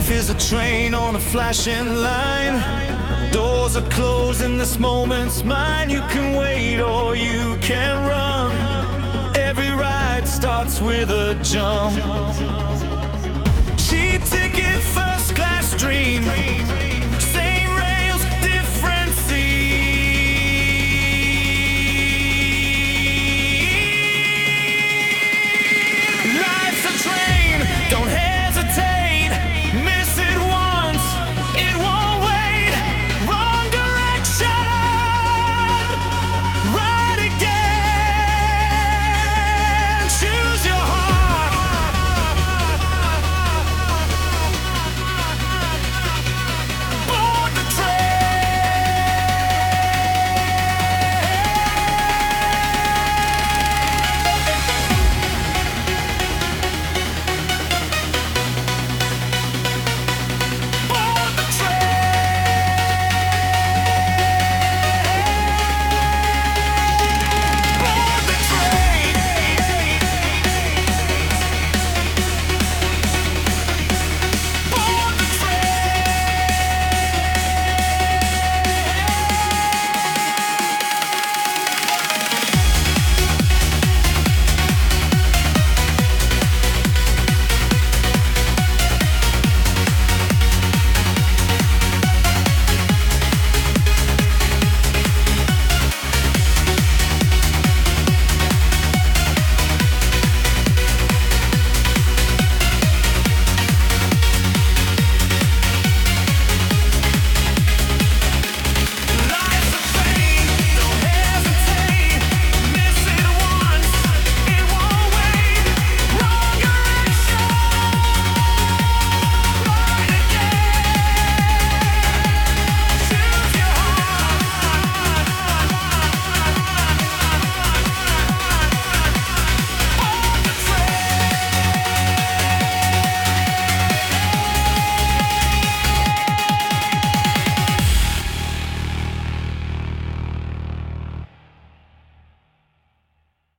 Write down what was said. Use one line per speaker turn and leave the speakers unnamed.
is a train on a flashing line. Doors are closed and this moment's mine. You can wait or you can run. Every ride starts with a jump. Cheap ticket